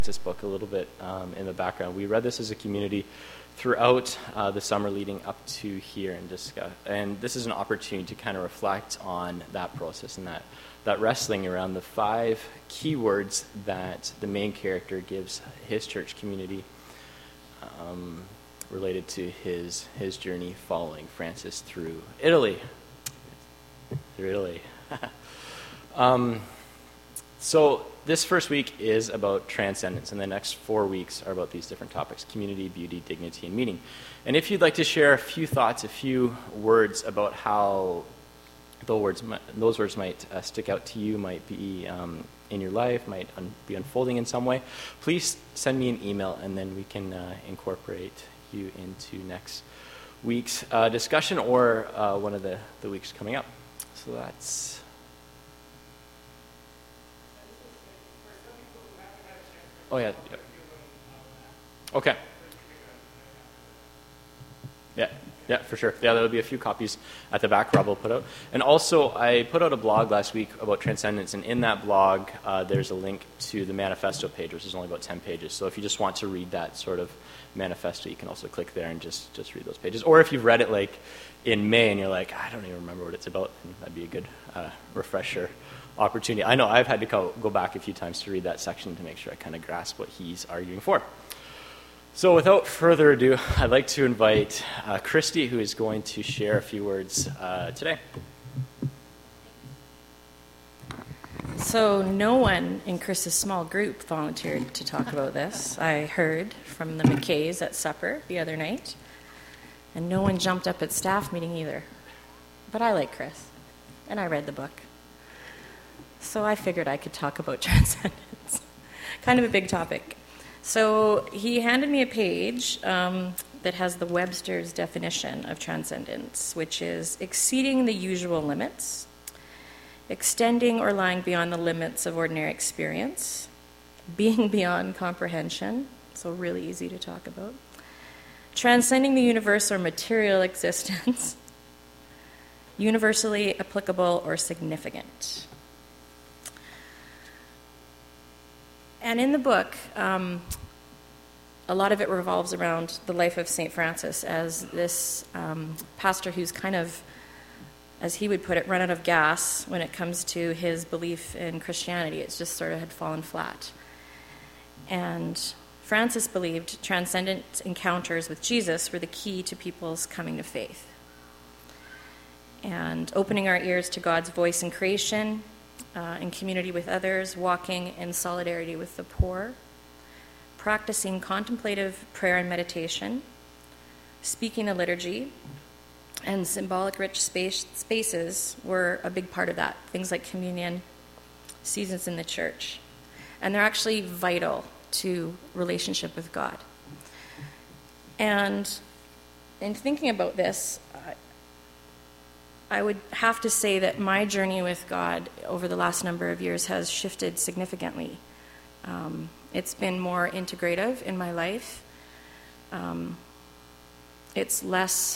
this book a little bit in the background. We read this as a community throughout the summer leading up to here and discuss. And this is an opportunity to kind of reflect on that process and that wrestling around the 5 key words that the main character gives his church community related to his journey following Francis through Italy. So this first week is about transcendence, and the next 4 weeks are about these different topics: community, beauty, dignity, and meaning. And if you'd like to share a few thoughts, a few words about how those words might stick out to you, might be in your life, might be unfolding in some way, please send me an email, and then we can incorporate you into next week's discussion or one of the weeks coming up. So that's... Oh, yeah. Okay. Yeah, for sure. Yeah, there'll be a few copies at the back Rob will put out. And also, I put out a blog last week about transcendence, and in that blog, there's a link to the manifesto page, which is only about 10 pages. So if you just want to read that sort of manifesto, you can also click there and just read those pages. Or if you've read it like in May and you're like, I don't even remember what it's about, then that'd be a good refresher opportunity. I know I've had to go back a few times to read that section to make sure I kind of grasp what he's arguing for. So without further ado, I'd like to invite Christy, who is going to share a few words today. So no one in Chris's small group volunteered to talk about this. I heard from the McKays at supper the other night, and no one jumped up at staff meeting either. But I like Chris, and I read the book. So I figured I could talk about transcendence. Kind of a big topic. So he handed me a page that has the Webster's definition of transcendence, which is exceeding the usual limits, extending or lying beyond the limits of ordinary experience, being beyond comprehension, so really easy to talk about, transcending the universe or material existence, universally applicable or significant. And in the book, a lot of it revolves around the life of St. Francis as this pastor who's kind of, as he would put it, run out of gas when it comes to his belief in Christianity. It's just sort of had fallen flat. And Francis believed transcendent encounters with Jesus were the key to people's coming to faith. And opening our ears to God's voice in creation, in community with others, walking in solidarity with the poor, practicing contemplative prayer and meditation, speaking the liturgy, and symbolic rich spaces were a big part of that. Things like communion, seasons in the church. And they're actually vital to relationship with God. And in thinking about this, I would have to say that my journey with God over the last number of years has shifted significantly. It's been more integrative in my life. It's less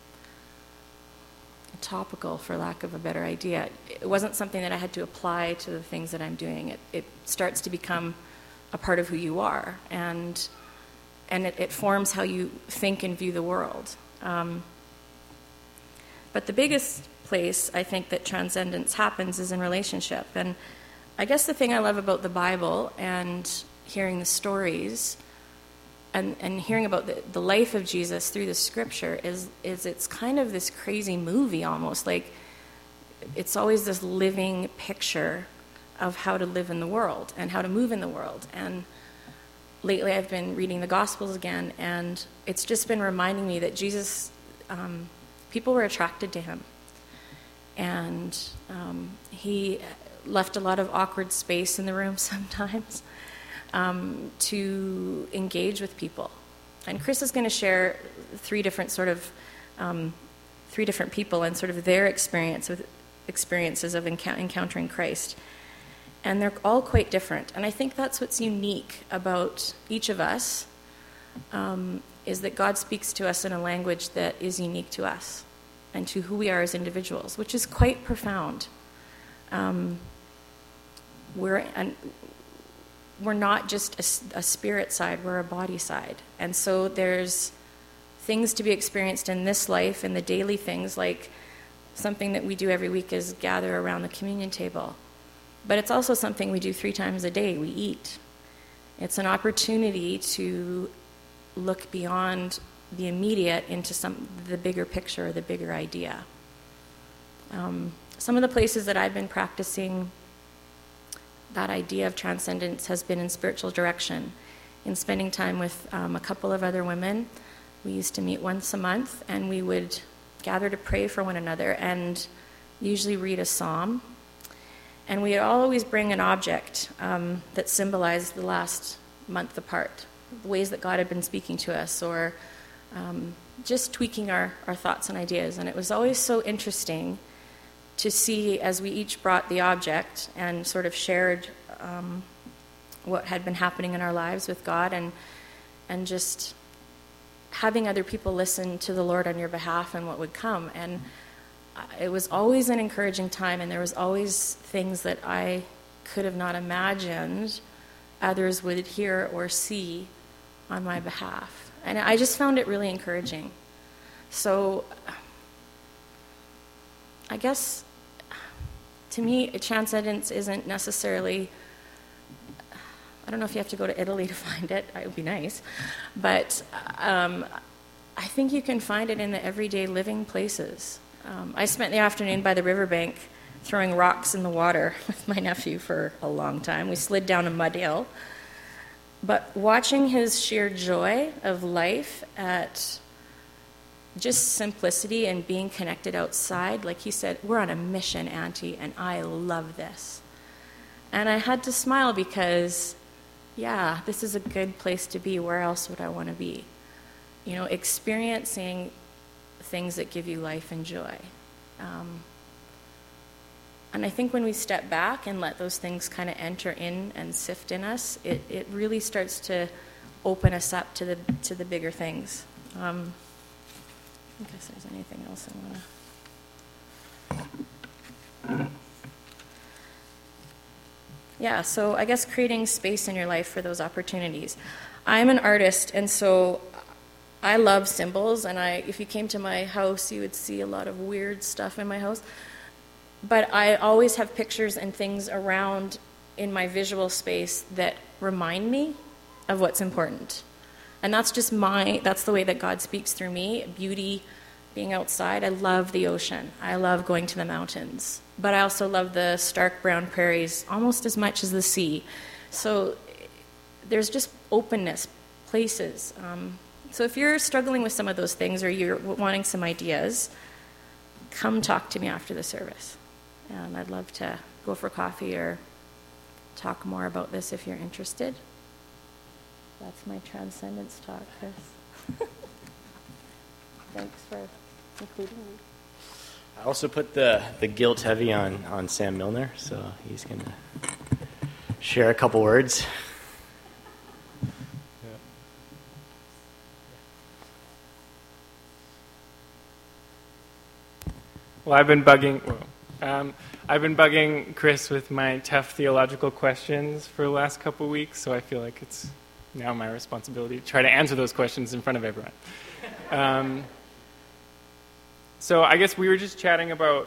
topical, for lack of a better idea. It wasn't something that I had to apply to the things that I'm doing. It starts to become a part of who you are, and it forms how you think and view the world. But the biggest place I think that transcendence happens is in relationship. And I guess the thing I love about the Bible and hearing the stories and hearing about the life of Jesus through the scripture is it's kind of this crazy movie almost. Like, it's always this living picture of how to live in the world and how to move in the world. And lately I've been reading the Gospels again, and it's just been reminding me that Jesus... people were attracted to him, and he left a lot of awkward space in the room sometimes to engage with people. And Chris is going to share three different people and sort of their experiences of encountering Christ, and they're all quite different. And I think that's what's unique about each of us. Is that God speaks to us in a language that is unique to us and to who we are as individuals, which is quite we're not just a spirit side, we're a body side. And so there's things to be experienced in this life, and the daily things, like something that we do every week is gather around the communion table. But it's also something we do 3 times a day, we eat. It's an opportunity to look beyond the immediate into the bigger picture, or the bigger idea. Some of the places that I've been practicing that idea of transcendence has been in spiritual direction, in spending time with a couple of other women. We used to meet once a month, and we would gather to pray for one another and usually read a psalm. And we would always bring an object that symbolized the last month apart, the ways that God had been speaking to us, or just tweaking our thoughts and ideas. And it was always so interesting to see, as we each brought the object and sort of shared what had been happening in our lives with God, and just having other people listen to the Lord on your behalf and what would come. And it was always an encouraging time, and there was always things that I could have not imagined others would hear or see on my behalf. And I just found it really encouraging. So I guess, to me, transcendence isn't necessarily, I don't know if you have to go to Italy to find it. It would be nice. But I think you can find it in the everyday living places. I spent the afternoon by the riverbank throwing rocks in the water with my nephew for a long time. We slid down a mud hill. But watching his sheer joy of life at just simplicity and being connected outside, like he said, we're on a mission, Auntie, and I love this. And I had to smile because, yeah, this is a good place to be. Where else would I want to be? You know, experiencing things that give you life and joy. And I think when we step back and let those things kind of enter in and sift in us, it really starts to open us up to the bigger things. I guess there's anything else I want to... Yeah, so I guess creating space in your life for those opportunities. I'm an artist, and so I love symbols, and if you came to my house, you would see a lot of weird stuff in my house. But I always have pictures and things around in my visual space that remind me of what's important. And that's just that's the way that God speaks through me. Beauty, being outside. I love the ocean. I love going to the mountains. But I also love the stark brown prairies almost as much as the sea. So there's just openness, places. So if you're struggling with some of those things, or you're wanting some ideas, come talk to me after the service. And I'd love to go for coffee or talk more about this if you're interested. That's my transcendence talk, Chris. Thanks for including me. I also put the guilt heavy on Sam Milner, so he's going to share a couple words. Well, I've been bugging Chris with my tough theological questions for the last couple of weeks, so I feel like it's now my responsibility to try to answer those questions in front of everyone. So I guess we were just chatting about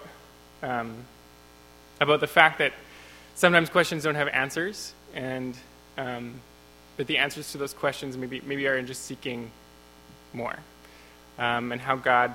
the fact that sometimes questions don't have answers, and that the answers to those questions maybe are in just seeking more, and how God,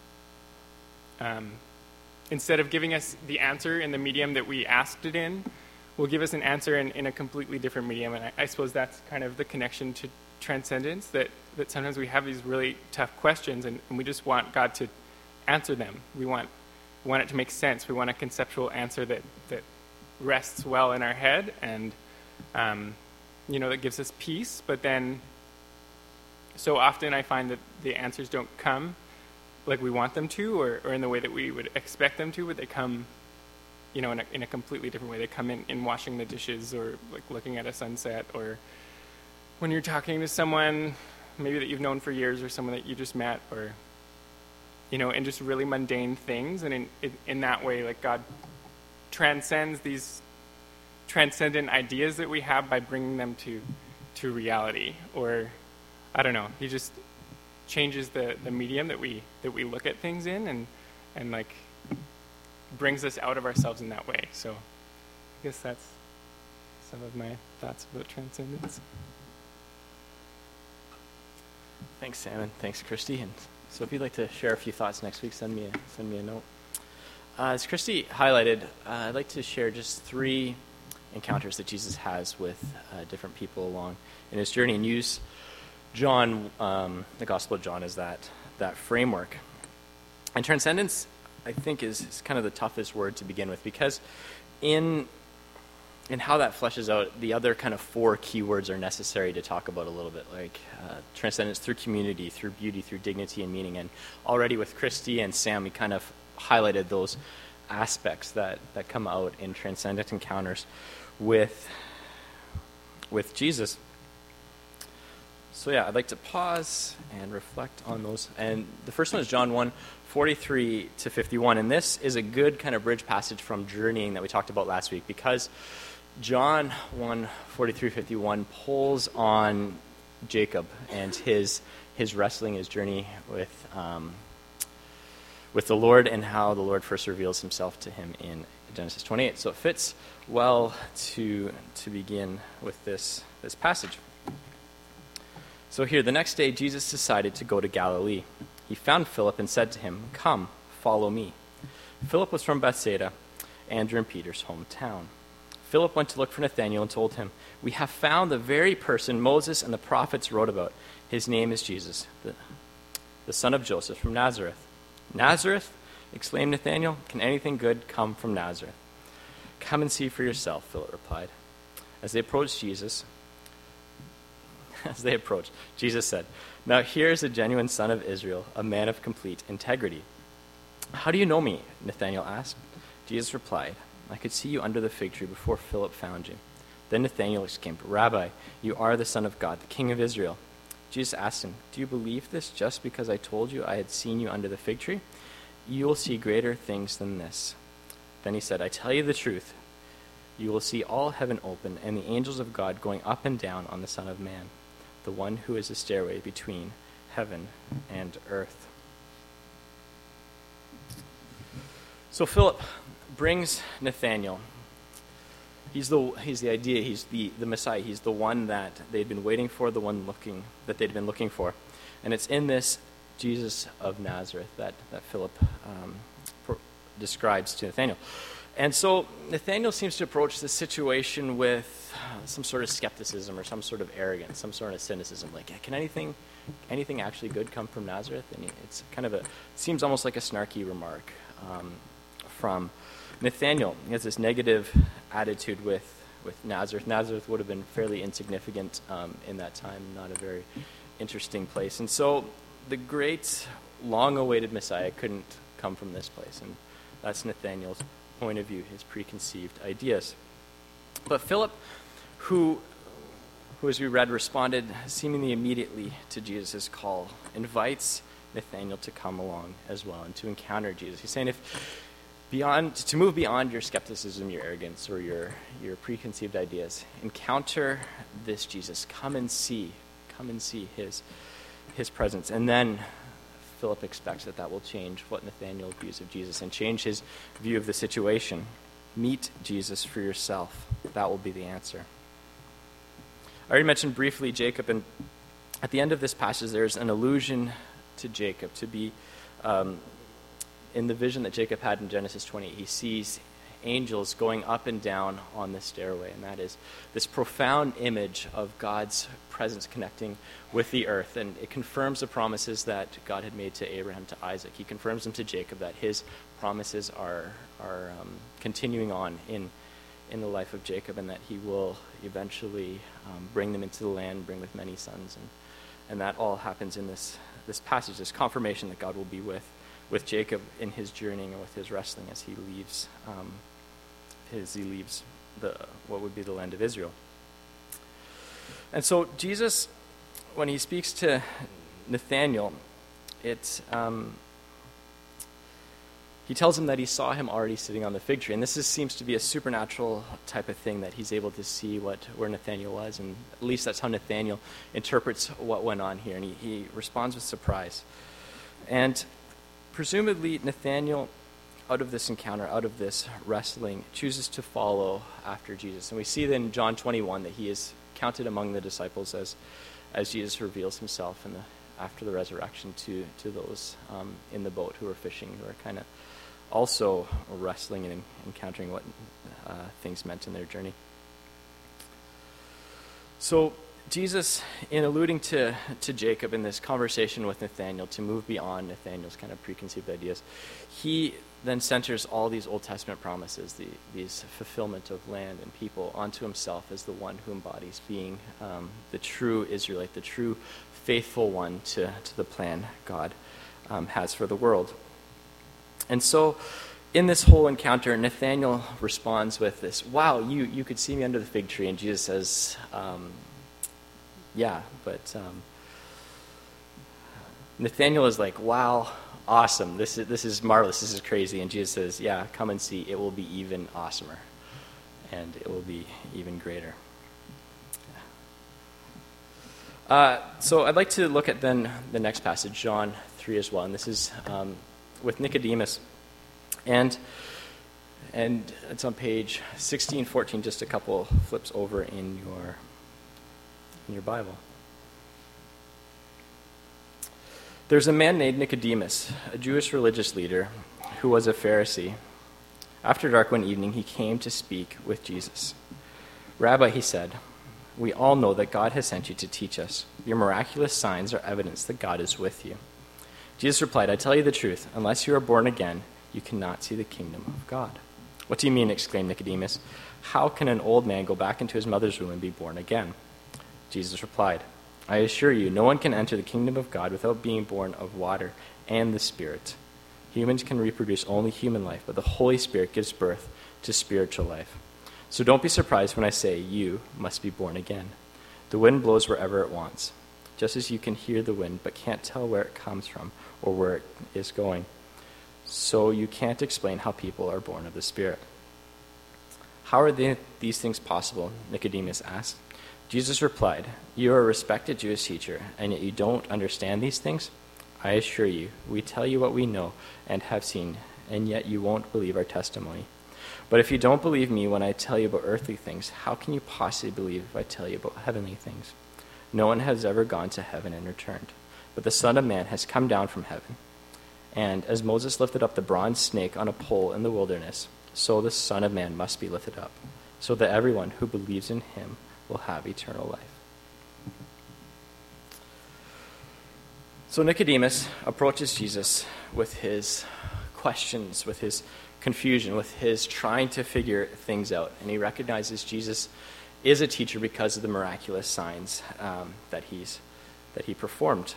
instead of giving us the answer in the medium that we asked it in, will give us an answer in a completely different medium. And I suppose that's kind of the connection to transcendence, that sometimes we have these really tough questions, and we just want God to answer them. We want it to make sense. We want a conceptual answer that rests well in our head, and that gives us peace. But then so often I find that the answers don't come like we want them to, or in the way that we would expect them to, but they come, in a completely different way. They come in washing the dishes, or like looking at a sunset, or when you're talking to someone maybe that you've known for years, or someone that you just met, or in just really mundane things. And in that way, like, God transcends these transcendent ideas that we have by bringing them to reality. Or, I don't know, he just changes the medium that we look at things in, and like brings us out of ourselves in that way. So I guess that's some of my thoughts about transcendence. Thanks, Sam, and thanks, Christy. And so if you'd like to share a few thoughts next week, send me a note. As Christy highlighted, I'd like to share just 3 encounters that Jesus has with different people along in his journey, and use John, the Gospel of John, as that framework. And transcendence, I think, is kind of the toughest word to begin with, because in how that fleshes out, the other kind of 4 keywords are necessary to talk about a little bit, like transcendence through community, through beauty, through dignity and meaning. And already with Christy and Sam, we kind of highlighted those aspects that come out in transcendent encounters with Jesus. So yeah, I'd like to pause and reflect on those. And the first one is John 1:43 to 51. And this is a good kind of bridge passage from journeying that we talked about last week, because John 1:43-51 pulls on Jacob and his wrestling, his journey with the Lord, and how the Lord first reveals himself to him in Genesis 28. So it fits well to begin with this passage. So here, the next day, Jesus decided to go to Galilee. He found Philip and said to him, "Come, follow me." Philip was from Bethsaida, Andrew and Peter's hometown. Philip went to look for Nathanael and told him, "We have found the very person Moses and the prophets wrote about. His name is Jesus, the son of Joseph from Nazareth." "Nazareth?" exclaimed Nathanael. "Can anything good come from Nazareth?" "Come and see for yourself," Philip replied. As they approached, Jesus said, "Now here is a genuine son of Israel, a man of complete integrity." "How do you know me?" Nathanael asked. Jesus replied, "I could see you under the fig tree before Philip found you." Then Nathanael exclaimed, "Rabbi, you are the Son of God, the King of Israel." Jesus asked him, "Do you believe this just because I told you I had seen you under the fig tree? You will see greater things than this." Then he said, "I tell you the truth. You will see all heaven open and the angels of God going up and down on the Son of Man, the one who is the stairway between heaven and earth." So Philip brings Nathanael. He's the idea. He's the Messiah. He's the one that they'd been waiting for, the one that they'd been looking for. And it's in this Jesus of Nazareth that Philip describes to Nathanael. And so Nathanael seems to approach this situation with some sort of skepticism or some sort of arrogance, some sort of cynicism. Like, can anything actually good come from Nazareth? And it's kind of it seems almost like a snarky remark from Nathanael. He has this negative attitude with Nazareth. Nazareth would have been fairly insignificant in that time, not a very interesting place. And so the great, long-awaited Messiah couldn't come from this place. And that's Nathanael's point of view, his preconceived ideas. But Philip, who as we read, responded seemingly immediately to Jesus' call, invites Nathanael to come along as well and to encounter Jesus. He's saying to move beyond your skepticism, your arrogance, or your preconceived ideas, encounter this Jesus. Come and see his presence. And then Philip expects that will change what Nathanael views of Jesus and change his view of the situation. Meet Jesus for yourself. That will be the answer. I already mentioned briefly Jacob, and at the end of this passage there's an allusion to Jacob, to be in the vision that Jacob had in Genesis 20. He sees angels going up and down on the stairway, and that is this profound image of God's presence connecting with the earth, and it confirms the promises that God had made to Abraham, to Isaac. He confirms them to Jacob, that his promises are continuing on in the life of Jacob, and that he will eventually bring them into the land, bring with many sons, and that all happens in this passage, this confirmation that God will be with Jacob in his journeying and with his wrestling as he leaves what would be the land of Israel. And so Jesus, when he speaks to Nathanael, he tells him that he saw him already sitting on the fig tree. And this seems to be a supernatural type of thing, that he's able to see where Nathanael was. And at least that's how Nathanael interprets what went on here. And he responds with surprise. And presumably Nathanael, out of this encounter, out of this wrestling, chooses to follow after Jesus. And we see then in John 21 that he is counted among the disciples as Jesus reveals himself after the resurrection to those in the boat who were fishing, who are kind of also wrestling and encountering what things meant in their journey. So Jesus, in alluding to Jacob in this conversation with Nathanael, to move beyond Nathanael's kind of preconceived ideas, he then centers all these Old Testament promises, these fulfillment of land and people, onto himself as the one who embodies being the true Israelite, the true faithful one to the plan God has for the world. And so in this whole encounter, Nathanael responds with this, wow, you could see me under the fig tree. And Jesus says, yeah, but Nathanael is like, wow, awesome, this is marvelous, this is crazy. And Jesus says, yeah, come and see, it will be even awesomer, and it will be even greater. So I'd like to look at then the next passage, John 3 as well, and this is with Nicodemus. And it's on page 1614, just a couple flips over in your Bible. There's a man named Nicodemus, a Jewish religious leader who was a Pharisee. After dark one evening, he came to speak with Jesus. Rabbi, he said, we all know that God has sent you to teach us. Your miraculous signs are evidence that God is with you. Jesus replied, I tell you the truth, unless you are born again, you cannot see the kingdom of God. What do you mean? Exclaimed Nicodemus. How can an old man go back into his mother's womb and be born again? Jesus replied, I assure you, no one can enter the kingdom of God without being born of water and the Spirit. Humans can reproduce only human life, but the Holy Spirit gives birth to spiritual life. So don't be surprised when I say you must be born again. The wind blows wherever it wants, just as you can hear the wind but can't tell where it comes from or where it is going. So you can't explain how people are born of the Spirit. How are these things possible? Nicodemus asked. Jesus replied, you are a respected Jewish teacher, and yet you don't understand these things? I assure you, we tell you what we know and have seen, and yet you won't believe our testimony. But if you don't believe me when I tell you about earthly things, how can you possibly believe if I tell you about heavenly things? No one has ever gone to heaven and returned, but the Son of Man has come down from heaven. And as Moses lifted up the bronze snake on a pole in the wilderness, so the Son of Man must be lifted up, so that everyone who believes in him will have eternal life. So Nicodemus approaches Jesus with his questions, with his confusion, with his trying to figure things out. And he recognizes Jesus is a teacher because of the miraculous signs that he performed.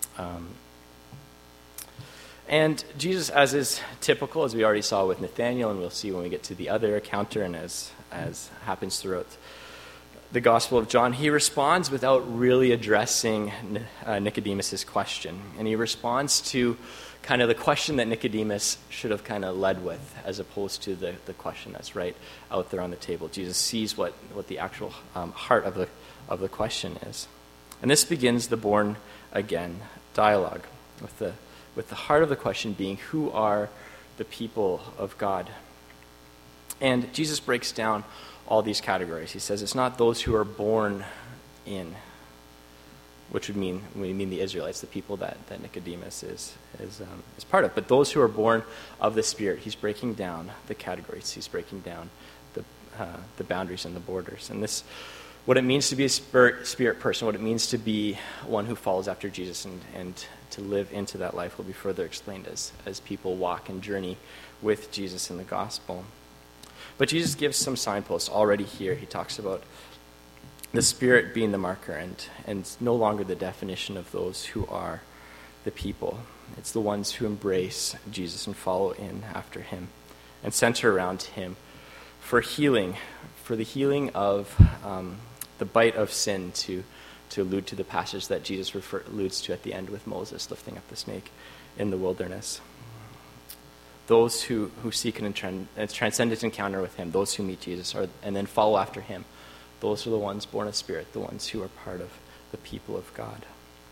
And Jesus, as is typical, as we already saw with Nathanael, and we'll see when we get to the other encounter, and as happens throughout the Gospel of John, he responds without really addressing Nicodemus' question. And he responds to kind of the question that Nicodemus should have kind of led with, as opposed to the question that's right out there on the table. Jesus sees what the actual heart of the question is. And this begins the born again dialogue, with the heart of the question being, who are the people of God? And Jesus breaks down all these categories. He says it's not those who are born in, which would mean the Israelites, the people that Nicodemus is part of, but those who are born of the Spirit. He's breaking down the categories. He's breaking down the boundaries and the borders. And this, what it means to be a spirit person, what it means to be one who follows after Jesus and to live into that life will be further explained as people walk and journey with Jesus in the gospel. But Jesus gives some signposts already here. He talks about the Spirit being the marker and no longer the definition of those who are the people. It's the ones who embrace Jesus and follow in after him and center around him for healing, for the healing of the bite of sin, to allude to the passage that Jesus alludes to at the end with Moses lifting up the snake in the wilderness. those who seek a transcendent encounter with him, those who meet Jesus and then follow after him, those are the ones born of Spirit, the ones who are part of the people of God.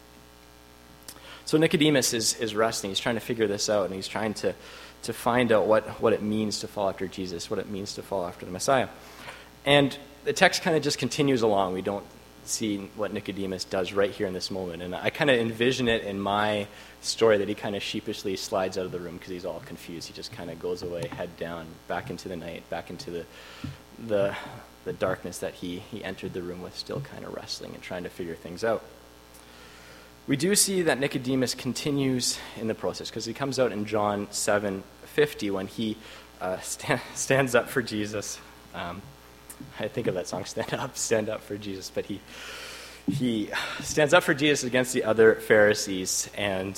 So Nicodemus is wrestling. He's trying to figure this out, and he's trying to find out what it means to follow after Jesus, what it means to follow after the Messiah. And the text kind of just continues along. We don't see what Nicodemus does right here in this moment. And I kind of envision it in my story that he kind of sheepishly slides out of the room because he's all confused. He just kind of goes away, head down, back into the night, back into the darkness that he entered the room with, still kind of wrestling and trying to figure things out. We do see that Nicodemus continues in the process because he comes out in John 7:50 when he stands up for Jesus. I think of that song, Stand Up for Jesus, but he stands up for Jesus against the other Pharisees, and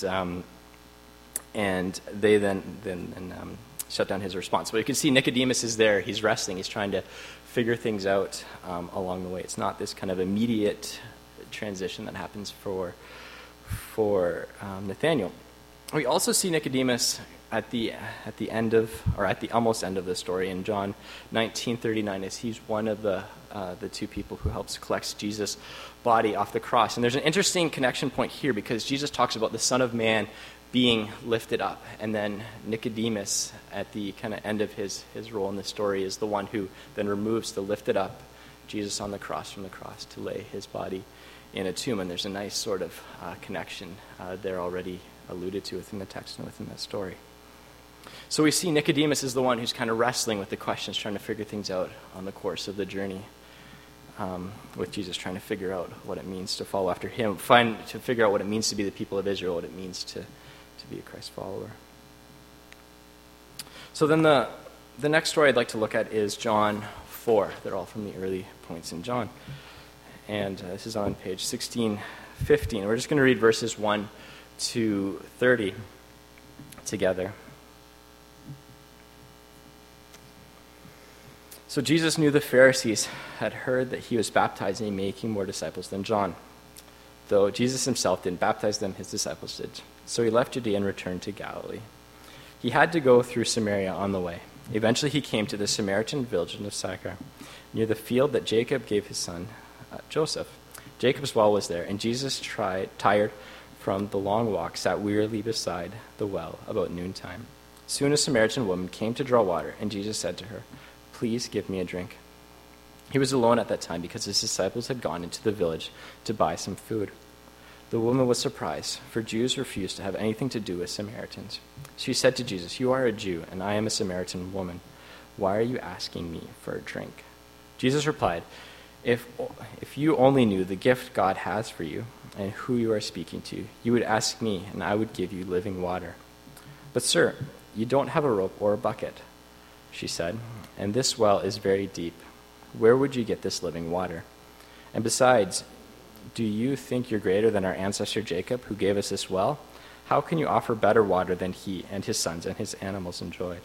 they then shut down his response. But you can see Nicodemus is there. He's wrestling. He's trying to figure things out along the way. It's not this kind of immediate transition that happens for Nathaniel. We also see Nicodemus at the end of, or at the almost end of the story in John 19:39, as he's one of the two people who helps collect Jesus' body off the cross. And there's an interesting connection point here because Jesus talks about the Son of Man being lifted up, and then Nicodemus at the kind of end of his role in the story is the one who then removes the lifted up Jesus on the cross from the cross to lay his body in a tomb. And there's a nice sort of connection there already alluded to within the text and within that story. So we see Nicodemus is the one who's kind of wrestling with the questions, trying to figure things out on the course of the journey with Jesus, trying to figure out what it means to follow after him, to figure out what it means to be the people of Israel, what it means to be a Christ follower. So then the next story I'd like to look at is John 4. They're all from the early points in John. And this is on page 1615. We're just going to read verses 1 to 30 together. So Jesus knew the Pharisees had heard that he was baptizing and making more disciples than John. Though Jesus himself didn't baptize them, his disciples did. So he left Judea and returned to Galilee. He had to go through Samaria on the way. Eventually he came to the Samaritan village of Sychar, near the field that Jacob gave his son Joseph. Jacob's well was there, and Jesus, tired from the long walk, sat wearily beside the well about noontime. Soon a Samaritan woman came to draw water, and Jesus said to her, "Please give me a drink." He was alone at that time because his disciples had gone into the village to buy some food. The woman was surprised, for Jews refused to have anything to do with Samaritans. She said to Jesus, "You are a Jew, and I am a Samaritan woman. Why are you asking me for a drink?" Jesus replied, If you only knew the gift God has for you and who you are speaking to, you would ask me, and I would give you living water. But sir, you don't have a rope or a bucket," she said, "and this well is very deep. Where would you get this living water? And besides, do you think you're greater than our ancestor Jacob, who gave us this well? How can you offer better water than he and his sons and his animals enjoyed?"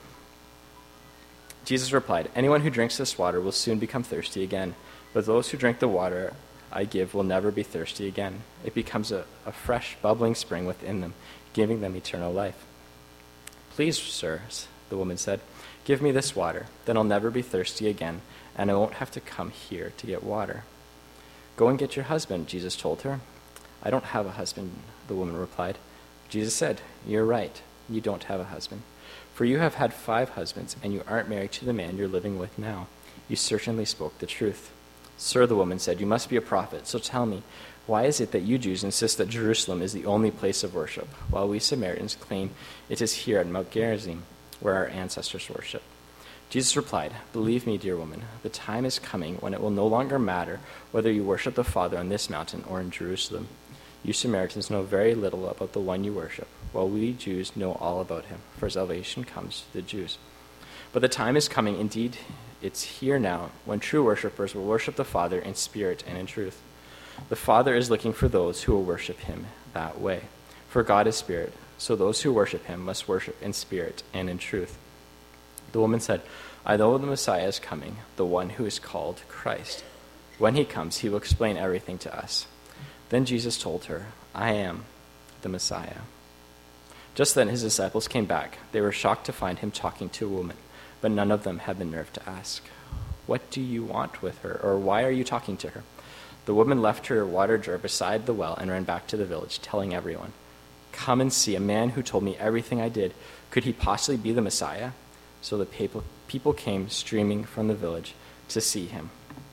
Jesus replied, "Anyone who drinks this water will soon become thirsty again, but those who drink the water I give will never be thirsty again. It becomes a fresh, bubbling spring within them, giving them eternal life." "Please, sir," the woman said, "give me this water, then I'll never be thirsty again, and I won't have to come here to get water." "Go and get your husband," Jesus told her. "I don't have a husband," the woman replied. Jesus said, "You're right, you don't have a husband. For you have had 5 husbands, and you aren't married to the man you're living with now. You certainly spoke the truth." "Sir," the woman said, "you must be a prophet, so tell me, why is it that you Jews insist that Jerusalem is the only place of worship, while we Samaritans claim it is here at Mount Gerizim, where our ancestors worship?" Jesus replied, "Believe me, dear woman, the time is coming when it will no longer matter whether you worship the Father on this mountain or in Jerusalem. You Samaritans know very little about the one you worship, while we Jews know all about him, for salvation comes to the Jews. But the time is coming, indeed it's here now, when true worshippers will worship the Father in spirit and in truth. The Father is looking for those who will worship him that way. For God is spirit, so those who worship him must worship in spirit and in truth." The woman said, "I know the Messiah is coming, the one who is called Christ. When he comes, he will explain everything to us." Then Jesus told her, "I am the Messiah." Just then his disciples came back. They were shocked to find him talking to a woman, but none of them had the nerve to ask, "What do you want with her?" or "Why are you talking to her?" The woman left her water jar beside the well and ran back to the village, telling everyone, "Come and see a man who told me everything I did. Could he possibly be the Messiah?" So the people came streaming from the village to see him.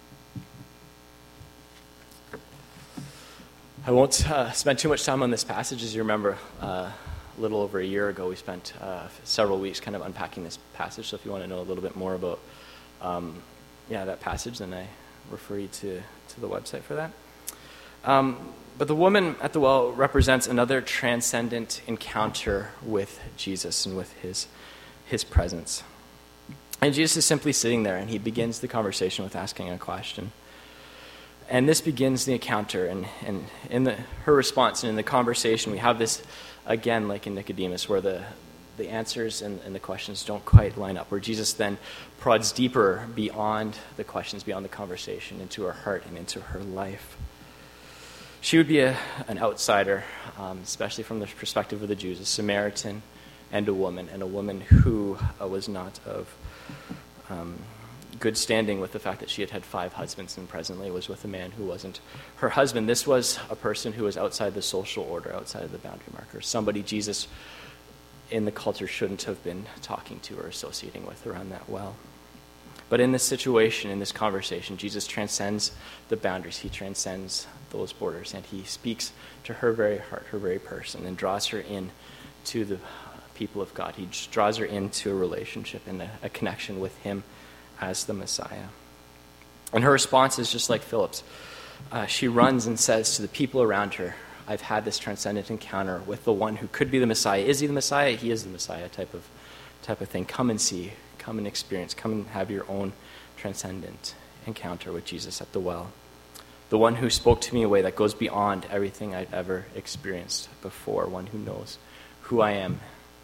I won't spend too much time on this passage. As you remember, a little over a year ago, we spent several weeks kind of unpacking this passage. So if you want to know a little bit more about that passage, then I refer you to the website for that. But the woman at the well represents another transcendent encounter with Jesus and with his presence. And Jesus is simply sitting there, and he begins the conversation with asking a question. And this begins the encounter, and in her response and in the conversation, we have this, again, like in Nicodemus, where the answers and the questions don't quite line up, where Jesus then prods deeper beyond the questions, beyond the conversation, into her heart and into her life. She would be an outsider, especially from the perspective of the Jews, a Samaritan and a woman who was not of good standing with the fact that she had 5 husbands and presently was with a man who wasn't her husband. This was a person who was outside the social order, outside of the boundary markers, somebody Jesus in the culture shouldn't have been talking to or associating with around that well. But in this situation, in this conversation, Jesus transcends the boundaries. He transcends those borders, and he speaks to her very heart, her very person, and draws her in to the people of God. He draws her into a relationship and a connection with him as the Messiah. And her response is just like Philip's. She runs and says to the people around her, "I've had this transcendent encounter with the one who could be the Messiah. Is he the Messiah? He is the Messiah," type of thing. Come and see, come and experience, come and have your own transcendent encounter with Jesus at the well. The one who spoke to me in a way that goes beyond everything I've ever experienced before, one who knows who I am.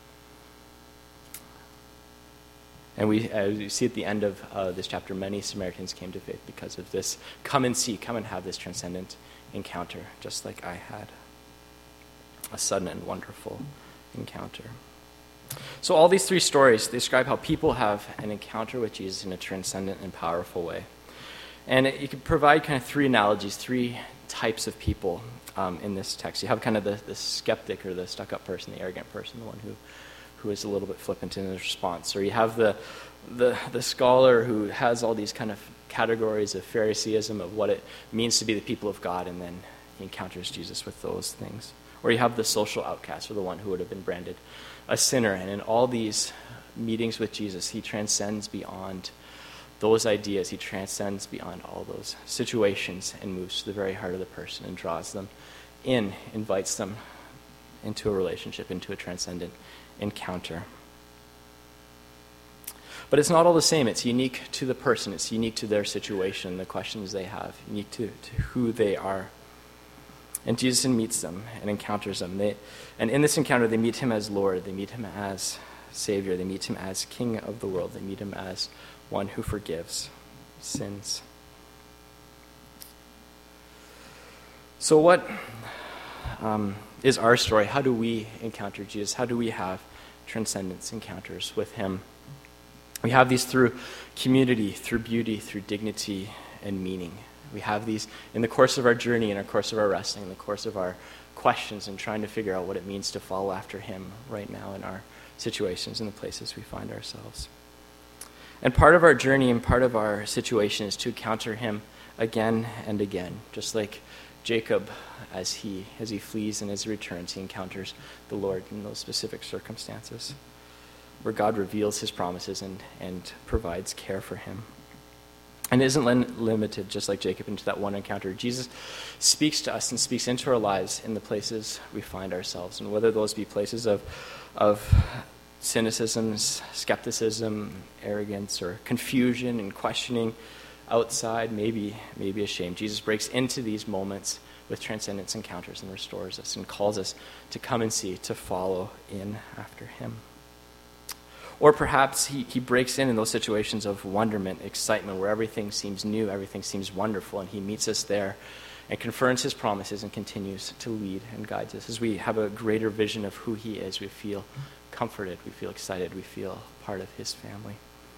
And as we see at the end of this chapter, many Samaritans came to faith because of this. Come and see, come and have this transcendent encounter, just like I had. A sudden and wonderful encounter. So all these 3 stories describe how people have an encounter with Jesus in a transcendent and powerful way. And you could provide kind of 3 analogies, 3 types of people in this text. You have kind of the skeptic or the stuck-up person, the arrogant person, the one who is a little bit flippant in his response. Or you have the scholar who has all these kind of categories of Phariseeism of what it means to be the people of God, and then he encounters Jesus with those things. Or you have the social outcast, or the one who would have been branded a sinner. And in all these meetings with Jesus, he transcends beyond those ideas. He transcends beyond all those situations and moves to the very heart of the person and draws them in, invites them into a relationship, into a transcendent encounter. But it's not all the same. It's unique to the person. It's unique to their situation, the questions they have, unique to who they are. And Jesus meets them and encounters them. And in this encounter, they meet him as Lord. They meet him as Savior. They meet him as King of the world. They meet him as one who forgives sins. So what is our story? How do we encounter Jesus? How do we have transcendence encounters with him? We have these through community, through beauty, through dignity and meaning. We have these in the course of our journey, in the course of our wrestling, in the course of our questions and trying to figure out what it means to follow after him right now in our situations and the places we find ourselves. And part of our journey and part of our situation is to encounter him again and again, just like Jacob, as he flees and as he returns, he encounters the Lord in those specific circumstances where God reveals his promises and provides care for him. And it isn't limited, just like Jacob, into that one encounter. Jesus speaks to us and speaks into our lives in the places we find ourselves, and whether those be places of cynicism, skepticism, arrogance, or confusion and questioning outside, maybe a shame. Jesus breaks into these moments with transcendence encounters and restores us and calls us to come and see, to follow in after him. Or perhaps he breaks in those situations of wonderment, excitement, where everything seems new, everything seems wonderful, and he meets us there and confirms his promises and continues to lead and guides us. As we have a greater vision of who he is, we feel comforted, we feel excited, we feel part of his family.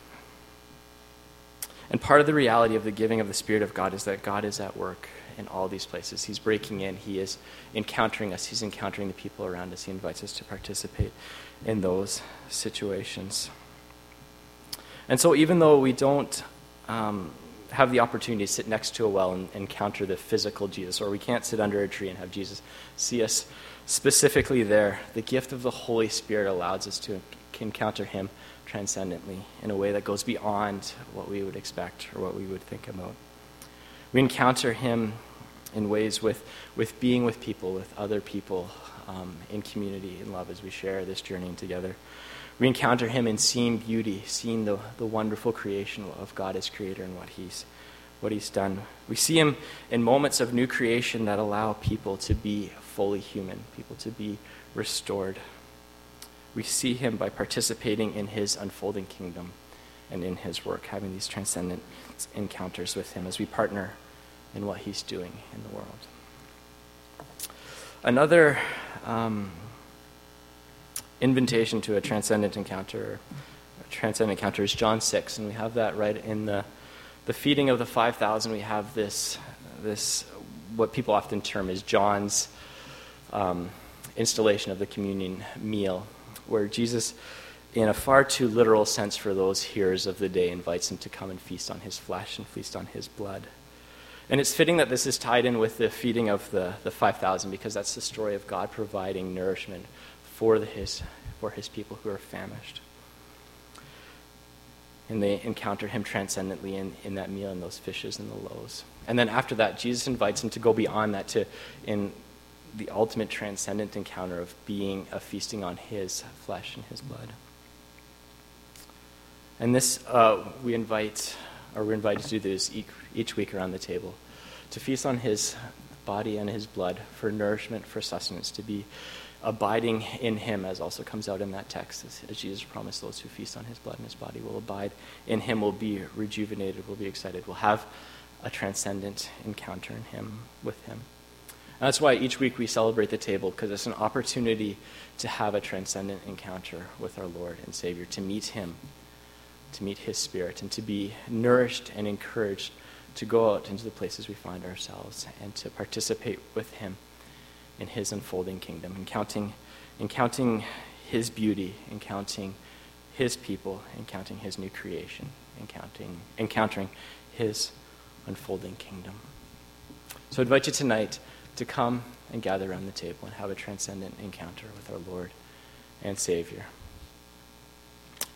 And part of the reality of the giving of the Spirit of God is that God is at work in all these places. He's breaking in. He is encountering us. He's encountering the people around us. He invites us to participate in those situations. And so even though we don't have the opportunity to sit next to a well and encounter the physical Jesus, or we can't sit under a tree and have Jesus see us specifically there, the gift of the Holy Spirit allows us to encounter him transcendently in a way that goes beyond what we would expect or what we would think about. We encounter him in ways with being with people, with other people, in community, in love as we share this journey together. We encounter him in seeing beauty, seeing the wonderful creation of God as creator and what he's done. We see him in moments of new creation that allow people to be fully human, people to be restored. We see him by participating in his unfolding kingdom and in his work, having these transcendent encounters with him as we partner in what he's doing in the world. Another invitation to a transcendent encounter is John 6, and we have that right in the feeding of the 5,000. We have this what people often term as John's installation of the communion meal, where Jesus, in a far too literal sense for those hearers of the day, invites them to come and feast on his flesh and feast on his blood. And it's fitting that this is tied in with the feeding of the 5,000, because that's the story of God providing nourishment for his people who are famished. And they encounter him transcendently in that meal, in those fishes and the loaves. And then after that, Jesus invites them to go beyond that, in the ultimate transcendent encounter of being a feasting on his flesh and his blood. And this we're invited to do this each week around the table, to feast on his body and his blood for nourishment, for sustenance, to be abiding in him, as also comes out in that text, as Jesus promised those who feast on his blood and his body will abide in him, will be rejuvenated, will be excited, will have a transcendent encounter in him, with him. And that's why each week we celebrate the table, because it's an opportunity to have a transcendent encounter with our Lord and Savior, to meet him, to meet his Spirit, and to be nourished and encouraged to go out into the places we find ourselves and to participate with him in his unfolding kingdom, encountering his beauty, encountering his people, encountering his new creation, encountering his unfolding kingdom. So I invite you tonight to come and gather around the table and have a transcendent encounter with our Lord and Savior.